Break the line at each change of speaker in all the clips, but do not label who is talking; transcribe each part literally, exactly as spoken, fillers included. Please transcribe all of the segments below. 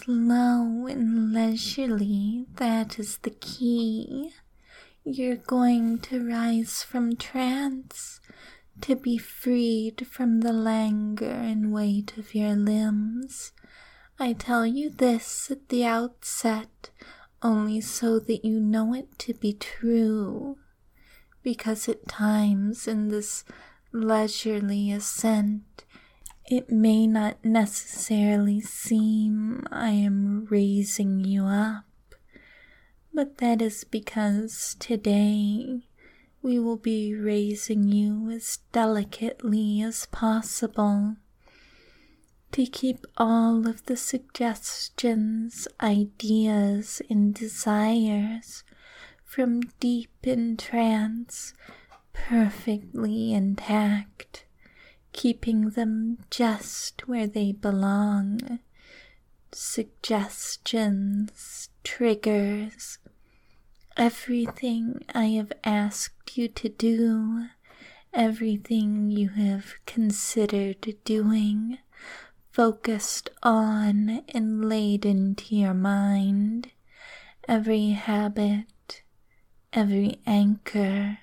slow and leisurely, that is the key. You're going to rise from trance, to be freed from the languor and weight of your limbs. I tell you this at the outset, only so that you know it to be true, because at times in this leisurely ascent, it may not necessarily seem I am raising you up, but that is because today we will be raising you as delicately as possible to keep all of the suggestions, ideas, and desires from deep in trance perfectly intact, keeping them just where they belong. Suggestions, triggers, everything I have asked you to do, everything you have considered doing, focused on and laid into your mind, every habit, every anchor.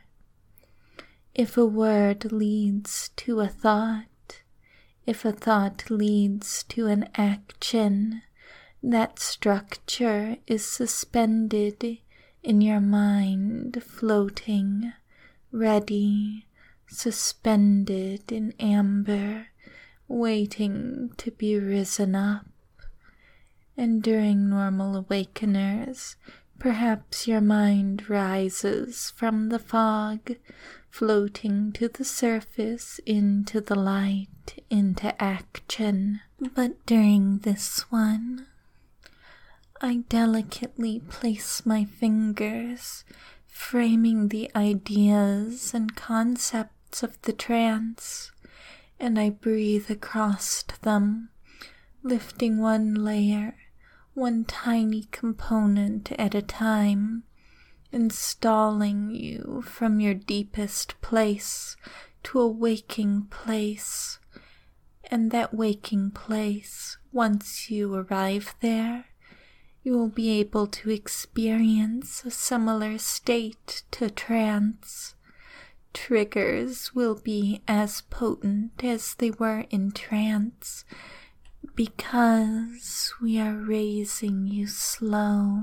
If a word leads to a thought, if a thought leads to an action, that structure is suspended in your mind, floating, ready, suspended in amber, waiting to be risen up. And during normal awakeners, perhaps your mind rises from the fog, floating to the surface, into the light, into action. But during this one, I delicately place my fingers, framing the ideas and concepts of the trance, and I breathe across them, lifting one layer, one tiny component at a time, installing you from your deepest place to a waking place. And that waking place, once you arrive there, you will be able to experience a similar state to trance. Triggers will be as potent as they were in trance, because we are raising you slow.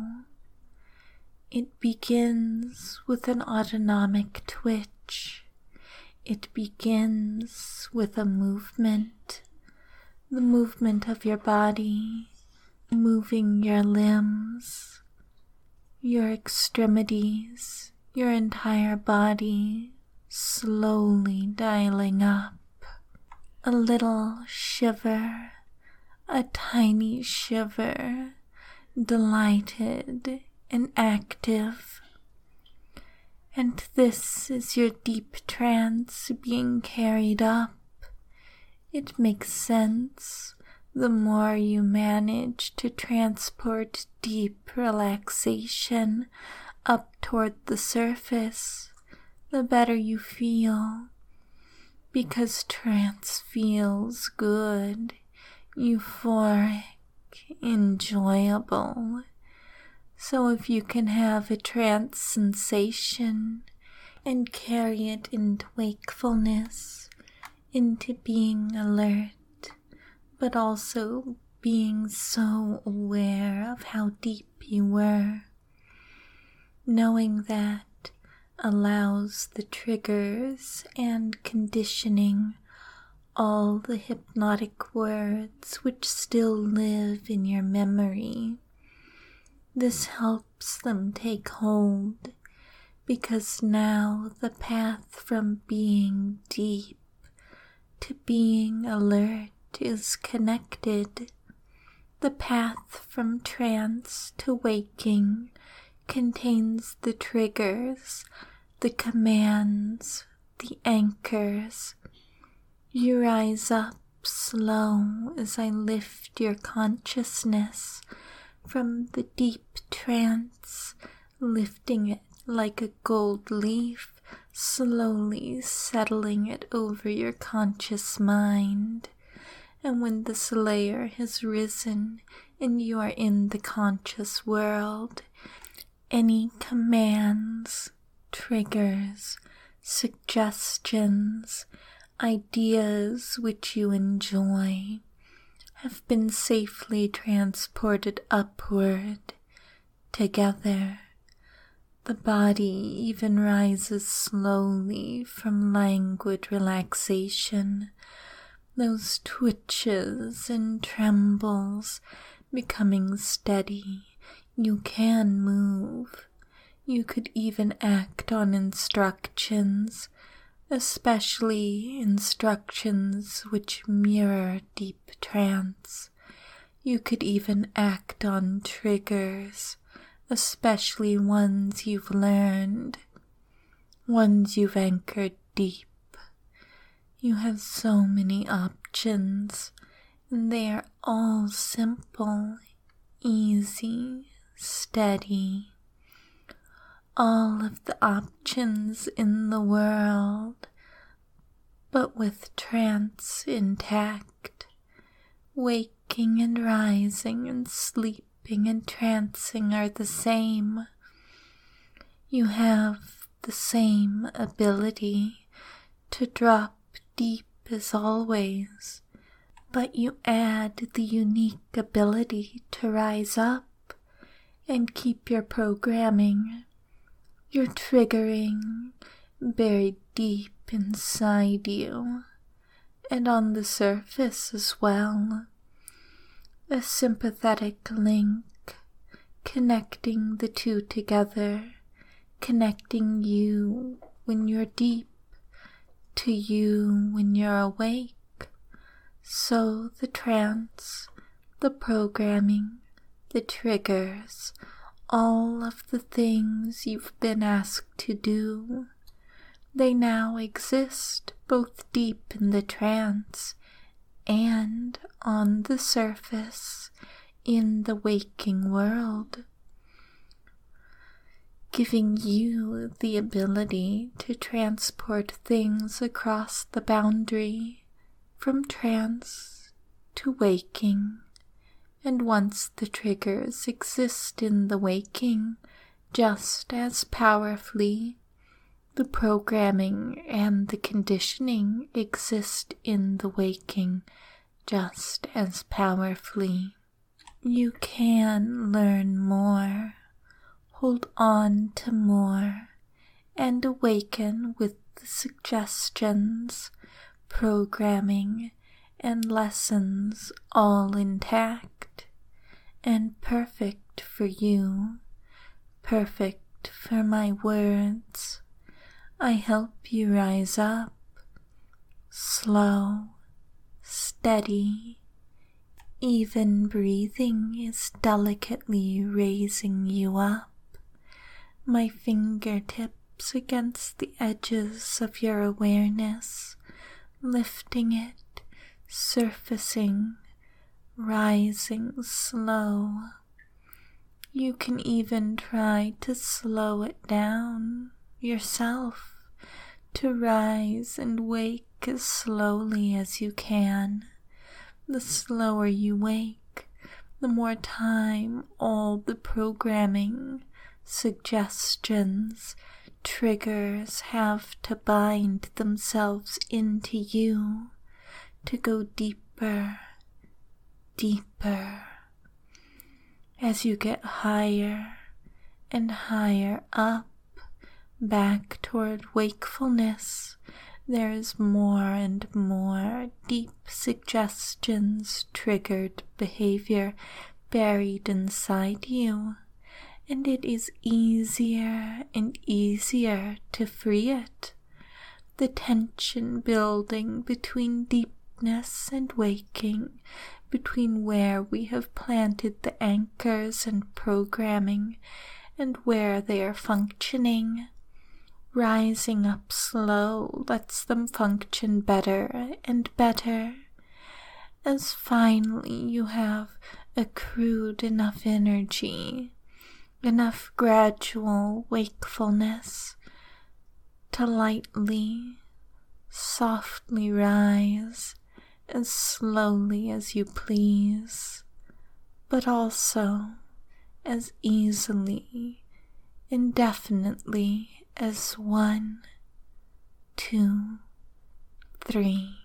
It begins with an autonomic twitch. It begins with a movement, the movement of your body, moving your limbs, your extremities, your entire body, slowly dialing up. A little shiver, a tiny shiver, delighted and active. And this is your deep trance being carried up. It makes sense. The more you manage to transport deep relaxation up toward the surface, the better you feel, because trance feels good, euphoric, enjoyable. So if you can have a trance sensation and carry it into wakefulness, into being alert, but also being so aware of how deep you were, knowing that allows the triggers and conditioning, all the hypnotic words which still live in your memory. This helps them take hold, because now the path from being deep to being alert is connected. The path from trance to waking contains the triggers, the commands, the anchors. You rise up slow as I lift your consciousness from the deep trance, lifting it like a gold leaf, slowly settling it over your conscious mind, And when the Slayer has risen and you are in the conscious world, any commands, triggers, suggestions, ideas which you enjoy have been safely transported upward. Together, the body even rises slowly from languid relaxation, those twitches and trembles becoming steady. You can move. You could even act on instructions, especially instructions which mirror deep trance. You could even act on triggers, especially ones you've learned, ones you've anchored deep. You have so many options, and they are all simple, easy, steady. All of the options in the world, but with trance intact. Waking and rising and sleeping and trancing are the same. You have the same ability to drop deep as always, but you add the unique ability to rise up and keep your programming, your triggering buried deep inside you and on the surface as well. A sympathetic link connecting the two together, connecting you when you're deep to you when you're awake. So the trance, the programming, the triggers, all of the things you've been asked to do, they now exist both deep in the trance and on the surface in the waking world, giving you the ability to transport things across the boundary from trance to waking. And once the triggers exist in the waking, just as powerfully, the programming and the conditioning exist in the waking just as powerfully. You can learn more, hold on to more, and awaken with the suggestions, programming, and lessons all intact and perfect for you, perfect for my words. I help you rise up, slow, steady. Even breathing is delicately raising you up. My fingertips against the edges of your awareness, lifting it, surfacing, rising slow. You can even try to slow it down yourself, to rise and wake as slowly as you can. The slower you wake, the more time all the programming, suggestions, triggers have to bind themselves into you, to go deeper, deeper. As you get higher and higher up, back toward wakefulness, there is more and more deep suggestions, triggered behavior buried inside you, and it is easier and easier to free it. The tension building between deepness and waking, between where we have planted the anchors and programming and where they are functioning. Rising up slow lets them function better and better, as finally you have accrued enough energy, enough gradual wakefulness to lightly, softly rise as slowly as you please, but also as easily, indefinitely as one, two, three.